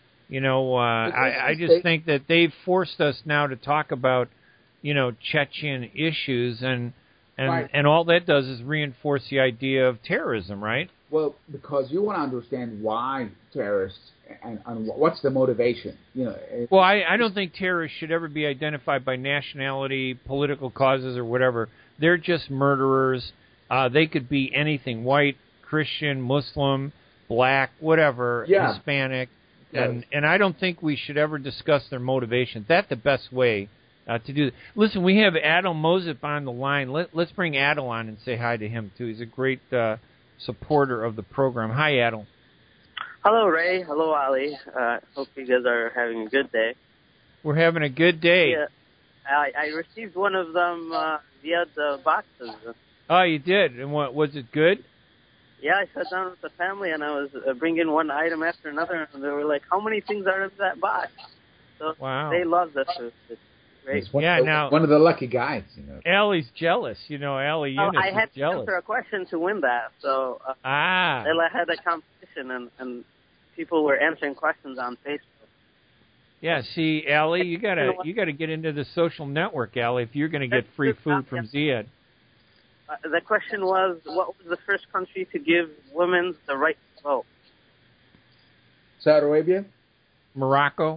I just think that they've forced us now to talk about, Chechen issues, and all that does is reinforce the idea of terrorism, right? Well, because you want to understand why terrorists and what's the motivation. Well, I don't think terrorists should ever be identified by nationality, political causes, or whatever. They're just murderers. They could be anything: white, Christian, Muslim, black, whatever, Hispanic. Yes. And I don't think we should ever discuss their motivation. That's the best way to do it. Listen, we have Adil Mozip on the line. Let's bring Adil on and say hi to him, too. He's a great supporter of the program. Hi, Adil. Hello, Ray. Hello, Ali. Hope you guys are having a good day. We're having a good day. Yeah, I received one of them via the boxes. Oh, you did? And what was it good? Yeah, I sat down with the family, and I was bringing one item after another, and they were like, how many things are in that box? So wow. They love this. It's great. Now one of the lucky guys. Allie's jealous. Allie Eunice I had is jealous. to answer a question to win that, so I had a competition, and people were answering questions on Facebook. Yeah, see, Allie, you gotta get into the social network, Allie, if you're gonna get free food from Ziad. The question was, what was the first country to give women the right to vote? Saudi Arabia? Morocco?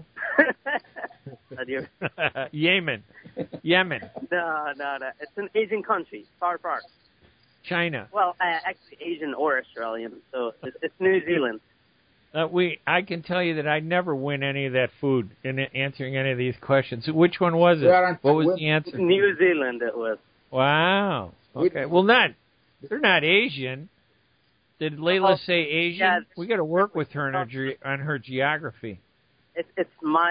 Yemen. No. It's an Asian country, far. China. Well, actually Asian or Australian, so it's New Zealand. I can tell you that I never win any of that food in answering any of these questions. Which one was it? What was the answer? New Zealand it was. Wow. Okay. Well, they're not Asian. Did Layla say Asian? Yeah, we got to work with her on her geography. It's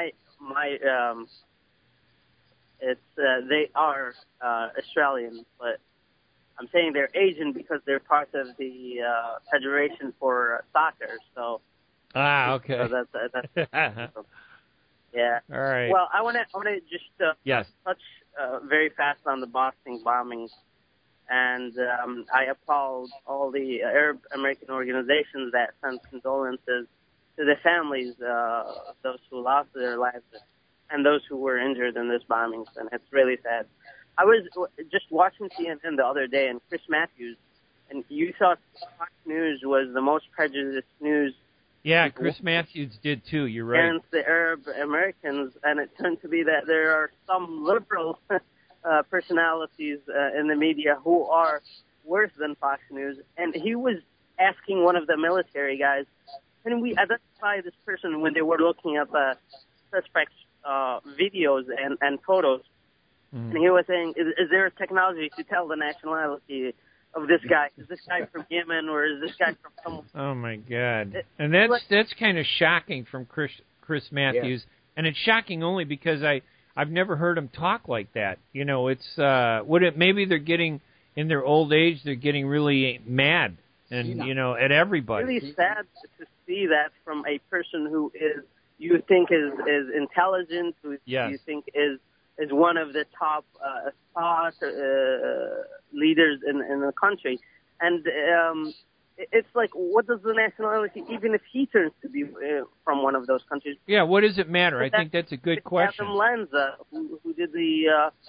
they are Australian, but I'm saying they're Asian because they're part of the Federation for Soccer. So. Okay. So that's yeah. All right. Well, I want to just touch very fast on the Boston bombings, and I applaud all the Arab American organizations that sent condolences to the families of those who lost their lives and those who were injured in this bombings, and it's really sad. I was just watching CNN the other day, and Chris Matthews, and you thought Fox News was the most prejudiced news. Yeah, Chris Matthews did too. You're right. Against the Arab Americans, and it turned to be that there are some liberal personalities in the media who are worse than Fox News. And he was asking one of the military guys, can we identify this person when they were looking at the suspect's videos and photos? Mm. And he was saying, is there a technology to tell the nationality of this guy? Is this guy from Yemen or is this guy from somewhere? Oh my God! And that's kind of shocking from Chris Matthews, and it's shocking only because I've never heard him talk like that. It's maybe they're getting in their old age, they're getting really mad and at everybody. It's really sad to see that from a person who you think is intelligent, who you think is one of the top thought leaders in the country. And it's like, what does the nationality, even if he turns to be from one of those countries? Yeah, what does it matter? I think that's a good question. Adam Lanza, who did the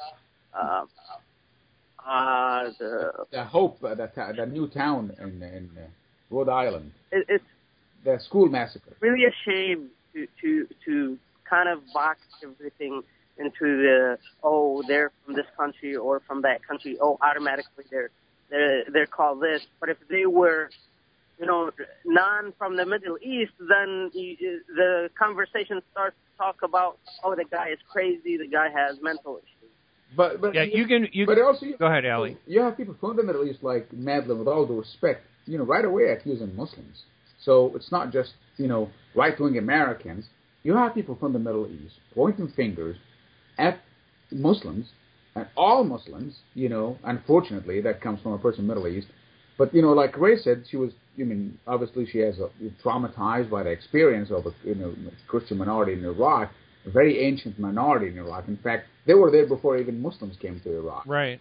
Hope, the new town in Rhode Island. It's the school massacre. Really a shame to kind of box everything into they're from this country or from that country. Oh, automatically they're they're called this. But if they were, non from the Middle East, then the conversation starts to talk about, the guy is crazy, the guy has mental issues. But But also, go ahead, Ali. You have people from the Middle East like Madeline, with all due respect, right away accusing Muslims. So it's not just, right-wing Americans. You have people from the Middle East pointing fingers at Muslims, and all Muslims, unfortunately, that comes from a person in the Middle East. But, like Ray said, she was, obviously she has traumatized by the experience of a Christian minority in Iraq, a very ancient minority in Iraq. In fact, they were there before even Muslims came to Iraq. Right.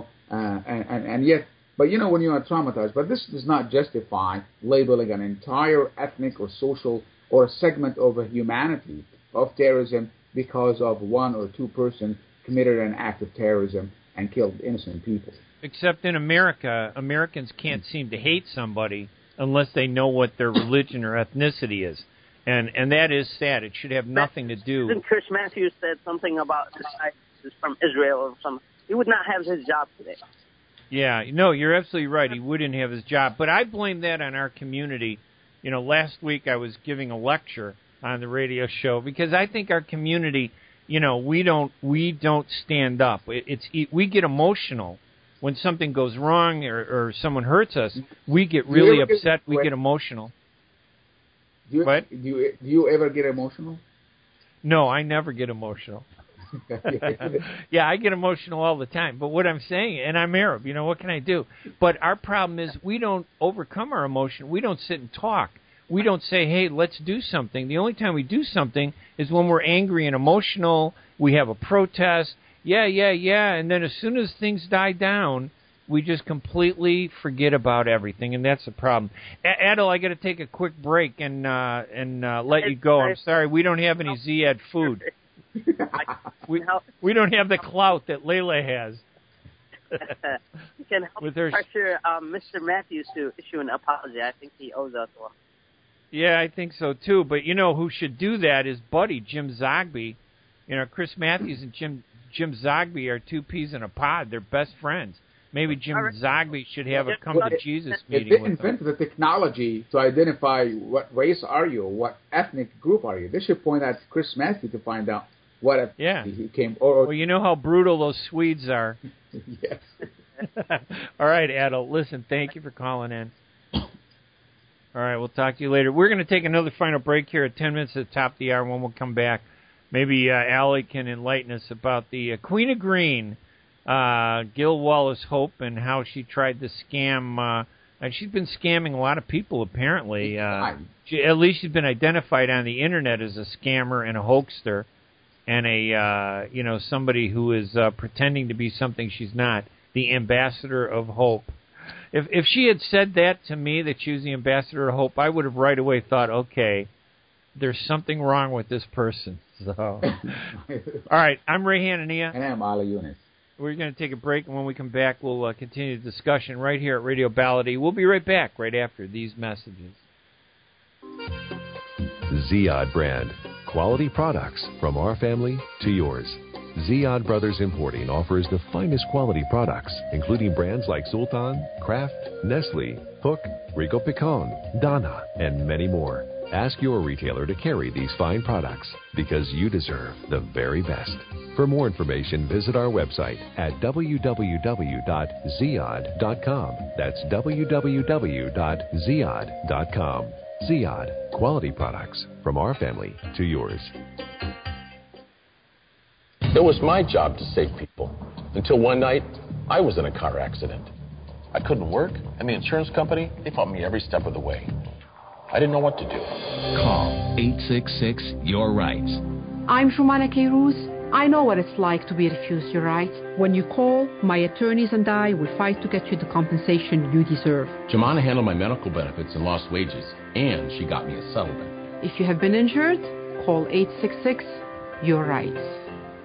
And yet, but when you are traumatized, but this does not justify labeling an entire ethnic or social or a segment of humanity of terrorism because of one or two persons committed an act of terrorism and killed innocent people. Except in America, Americans can't seem to hate somebody unless they know what their religion or ethnicity is. And that is sad. It should have nothing to do. Chris Matthews said something about this guy is from Israel or something. He would not have his job today. Yeah, no, you're absolutely right. He wouldn't have his job. But I blame that on our community. Last week I was giving a lecture on the radio show because I think our community, we don't stand up. We get emotional when something goes wrong or someone hurts us. We get really upset. We get emotional. Do you ever get emotional? No, I never get emotional. Yeah, I get emotional all the time. But what I'm saying, and I'm Arab, what can I do? But our problem is we don't overcome our emotion. We don't sit and talk. We don't say, hey, let's do something. The only time we do something is when we're angry and emotional. We have a protest. Yeah. And then as soon as things die down, we just completely forget about everything, and that's the problem. Adel, I got to take a quick break and let you go. I'm sorry, we don't have any Ziad food. We don't have the clout that Layla has. You can help pressure Mr. Matthews to issue an apology. I think he owes us one. Yeah, I think so too. But who should do that is Buddy Jim Zogby. Chris Matthews and Jim Zogby are two peas in a pod. They're best friends. Maybe Jim Zogby should have a come-to-Jesus meeting with them. If they invented the technology to identify what race are you, or what ethnic group are you, they should point out Chris Matthews to find out what he came. Well, you know how brutal those Swedes are. Yes. All right, Adel. Listen, thank you for calling in. All right, we'll talk to you later. We're going to take another final break here at 10 minutes at the top of the hour. When we'll come back, maybe Allie can enlighten us about the Queen of Green, Gil Wallace Hope, and how she tried to scam. And she's been scamming a lot of people, apparently. At least she's been identified on the Internet as a scammer and a hoaxer, and a somebody who is pretending to be something she's not, the ambassador of hope. If she had said that to me, that she was the ambassador of hope, I would have right away thought, okay, there's something wrong with this person. So, all right, I'm Ray Hanania. And I'm Ali Yunus. We're going to take a break, and when we come back, we'll continue the discussion right here at Radio Baladi. We'll be right back right after these messages. Ziad brand. Quality products from our family to yours. Ziad Brothers Importing offers the finest quality products, including brands like Sultan, Kraft, Nestle, Hook, Rico Picon, Donna, and many more. Ask your retailer to carry these fine products because you deserve the very best. For more information, visit our website at www.ziad.com. That's www.ziad.com. Ziad, quality products from our family to yours. It was my job to save people. Until one night, I was in a car accident. I couldn't work, and the insurance company, they fought me every step of the way. I didn't know what to do. Call 866-YOUR-RIGHTS. I'm Shumana Kairouz. I know what it's like to be refused your rights. When you call, my attorneys and I will fight to get you the compensation you deserve. Jemana handled my medical benefits and lost wages, and she got me a settlement. If you have been injured, call 866-YOUR-RIGHTS.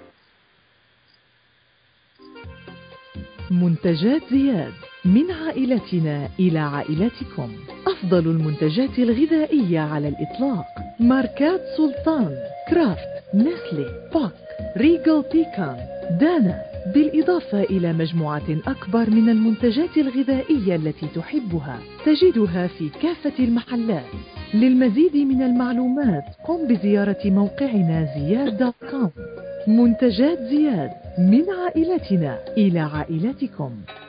منتجات زياد، من عائلتنا إلى عائلتكم. أفضل المنتجات الغذائية على الإطلاق. ماركات سلطان، كرافت، نسلي، بوك، ريجل بيكان، دانا. بالإضافة إلى مجموعة أكبر من المنتجات الغذائية التي تحبها تجدها في كافة المحلات. للمزيد من المعلومات قم بزيارة موقعنا زياد.com. منتجات زياد، من عائلتنا إلى عائلتكم.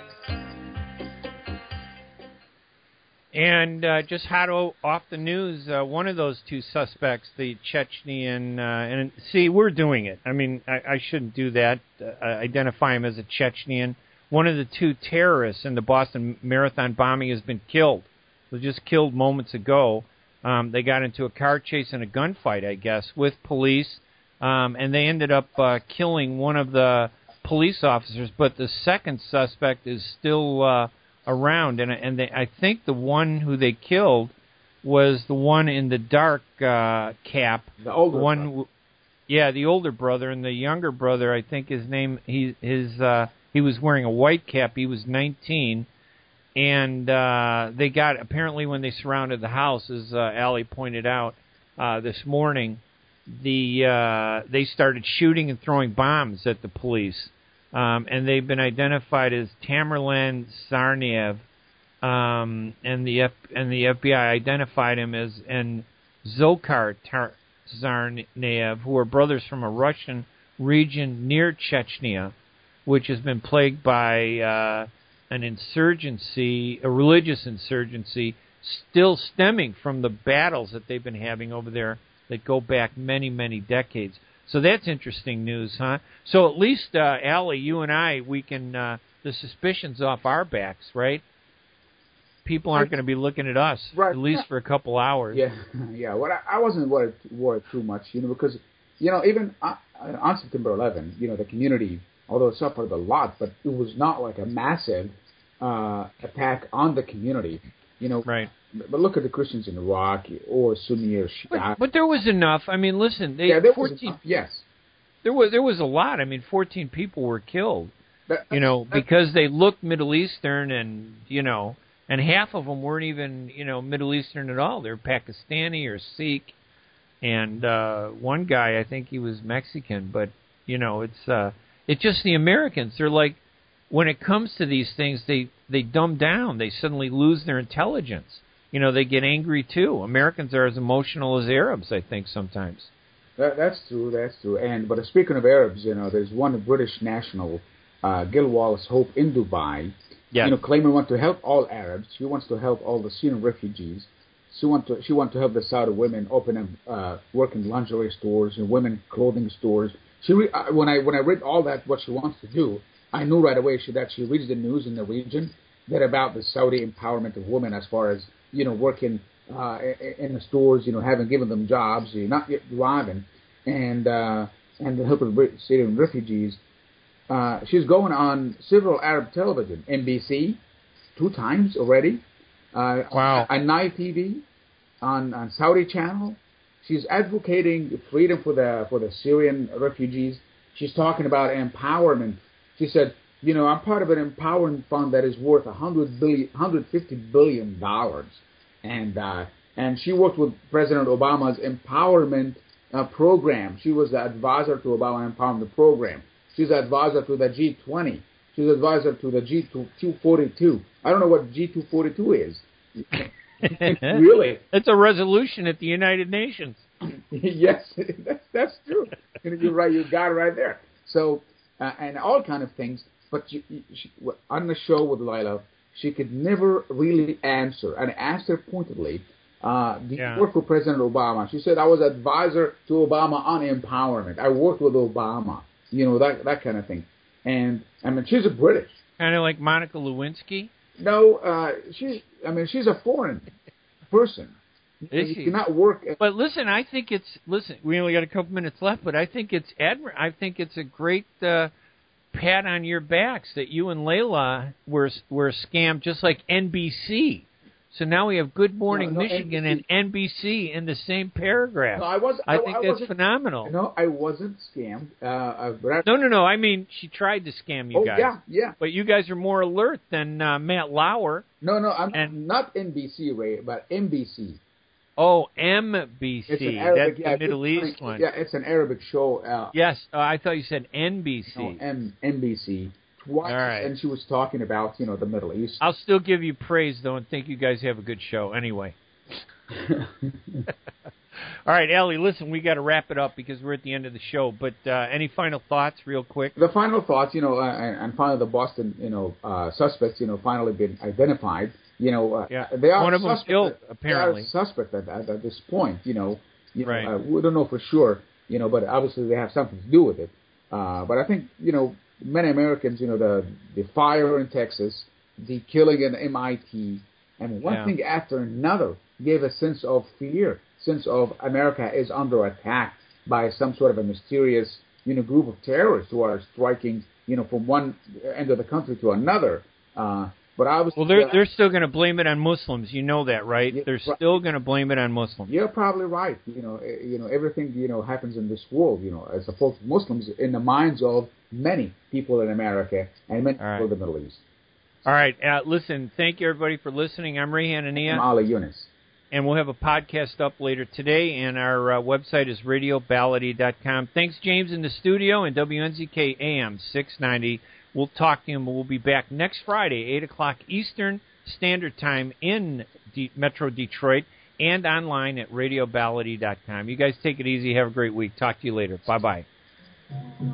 And just hot off the news, one of those two suspects, the Chechnyan, and see, we're doing it. I mean, I shouldn't do that, identify him as a Chechnyan. One of the two terrorists in the Boston Marathon bombing has been killed. Was just killed moments ago. They got into a car chase and a gunfight, I guess, with police, and they ended up killing one of the police officers, but the second suspect is still around, and I think the one who they killed was the one in the dark cap. The older one, brother. Yeah, the older brother, and the younger brother, I think his name, he was wearing a white cap. He was 19, and they got, apparently when they surrounded the house, as Allie pointed out this morning, they started shooting and throwing bombs at the police. And they've been identified as Tamerlan Tsarnaev, and the FBI identified him as Dzhokhar Tsarnaev, who are brothers from a Russian region near Chechnya, which has been plagued by an insurgency, a religious insurgency, still stemming from the battles that they've been having over there that go back many, many decades. So that's interesting news, huh? So at least, Allie, you and I, we can, the suspicion's off our backs, right? People aren't going to be looking at us, right, at least for a couple hours. Yeah. Well, I wasn't worried too much, because, even on September 11, the community, although it suffered a lot, but it was not like a massive attack on the community, Right. But look at the Christians in Iraq or Sunni or Shia. But there was enough. I mean, listen, there 14, was enough, yes. There was a lot. I mean, 14 people were killed, because they looked Middle Eastern, and and half of them weren't even Middle Eastern at all. They're Pakistani or Sikh, and one guy, I think he was Mexican. But it's just the Americans. They're like, when it comes to these things, they dumb down. They suddenly lose their intelligence. They get angry too. Americans are as emotional as Arabs, I think, sometimes. That's true. But speaking of Arabs, there's one British national, Gil Wallace Hope in Dubai, claiming want to help all Arabs. She wants to help all the Syrian refugees. She want to help the Saudi women open up, work in lingerie stores and women clothing stores. When I read all that, what she wants to do, I knew right away that she reads the news in the region that about the Saudi empowerment of women as far as working in the stores, having given them jobs, not yet driving, and helping Syrian refugees. She's going on several Arab television, NBC, 2 times already. Wow. On Nile TV, on Saudi channel. She's advocating freedom for the Syrian refugees. She's talking about empowerment. She said, I'm part of an empowering fund that is worth $150 billion. And she worked with President Obama's empowerment program. She was the advisor to Obama empowerment program. She's the advisor to the G20. She's advisor to the G242. I don't know what G242 is. Really? It's a resolution at the United Nations. Yes, that's true. You're right. You got it right there. So, and all kind of things. But she, on the show with Lila, she could never really answer. And I asked her pointedly, do you work for President Obama? She said, I was advisor to Obama on empowerment. I worked with Obama. That kind of thing. And, she's a British. Kind of like Monica Lewinsky? No, she's a foreign person. Is she? You cannot work. But listen, I think we only got a couple minutes left, but I think it's a great pat on your backs that you and Layla were scammed just like NBC. So now we have Good Morning Michigan NBC. and NBC in the same paragraph. No, I think that's phenomenal. No, I wasn't scammed. No. I mean, she tried to scam you guys. Yeah. But you guys are more alert than Matt Lauer. No, I'm not NBC, Ray, but NBC. Oh, MBC. It's an Arabic, That's the Middle East one. Yeah, it's an Arabic show. Yes, I thought you said NBC. No, NBC. Twice, all right. And she was talking about, the Middle East. I'll still give you praise, though, and think you guys have a good show anyway. All right, Allie, listen, we got to wrap it up because we're at the end of the show. But any final thoughts, real quick? The final thoughts, and finally the Boston, suspects, finally been identified. They are one of them killed, apparently. They are suspect at this point. Right. We don't know for sure, but obviously they have something to do with it. But I think, many Americans, the fire in Texas, the killing in MIT, and one thing after another gave a sense of fear, sense of America is under attack by some sort of a mysterious, group of terrorists who are striking, from one end of the country to another. But obviously, they're still going to blame it on Muslims. You know that, right? They're still going to blame it on Muslims. You're probably right. Everything happens in this world. As opposed to Muslims in the minds of many people in America and many people in the Middle East. All right. Listen, thank you, everybody, for listening. I'm Ray Hanania. I'm Ali Yunus. And we'll have a podcast up later today, and our website is radioballady.com. Thanks, James, in the studio, and WNZK AM 690. We'll talk to him. We'll be back next Friday, 8 o'clock Eastern Standard Time in Metro Detroit and online at radioballady.com. You guys take it easy. Have a great week. Talk to you later. Bye-bye.